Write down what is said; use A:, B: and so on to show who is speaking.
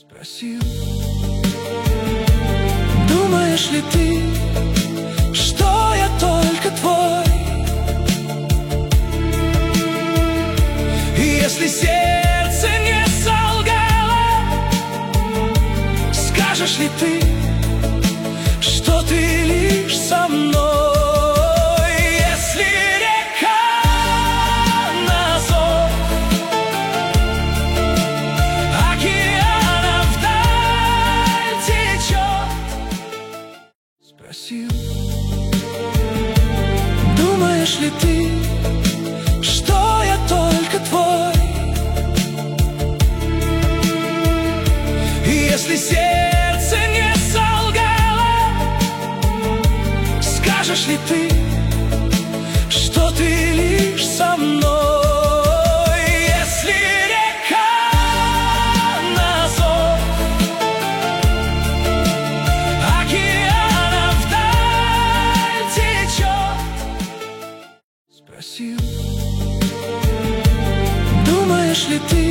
A: Спросил, думаешь ли ты, что я только твой? И если сердце не солгало, скажешь ли ты, что ты лишь со мной? Если река на зов океана вдаль течет. Спросил, думаешь ли ты, что я только твой? И если сердце не солгало, скажешь ли ты, что ты лишь со мной? Если река на зов океана вдаль течет. Спросил, думаешь ли ты,